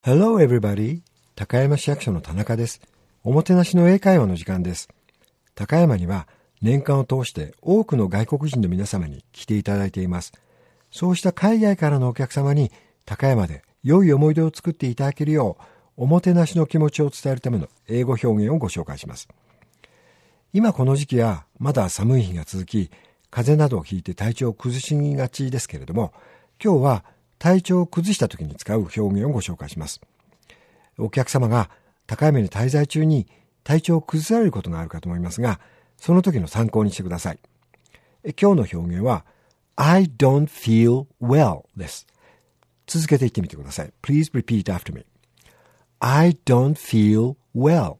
Hello everybody! 高山市役所の田中です。おもてなしの英会話の時間です。高山には年間を通して多くの外国人の皆様に来ていただいています。そうした海外からのお客様に高山で良い思い出を作っていただけるようおもてなしの気持ちを伝えるための英語表現をご紹介します。今この時期はまだ寒い日が続き、風邪などをひいて体調を崩しがちですけれども、今日は体調を崩した時に使う表現をご紹介します。お客様が高山に滞在中に体調を崩されることがあるかと思いますが、その時の参考にしてください。今日の表現は I don't feel well です。続けて言ってみてください。Please repeat after me. I don't feel well.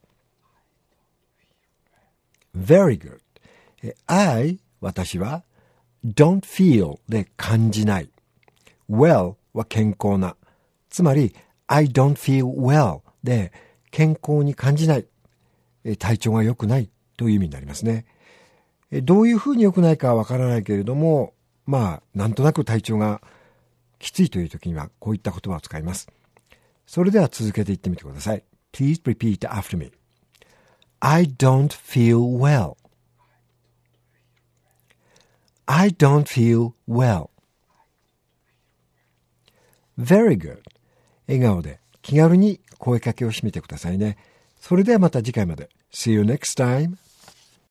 Very good. I 私は don't feel で感じない。well は健康な。つまり I don't feel well で健康に感じない。体調が良くないという意味になりますね。どういうふうに良くないかはわからないけれども、なんとなく体調がきついという時にはこういった言葉を使います。それでは続けて言ってみてください。Please repeat after me. I don't feel well. I don't feel well.Very good. 笑顔で気軽に声かけをしてみてくださいね。それではまた次回まで。See you next time.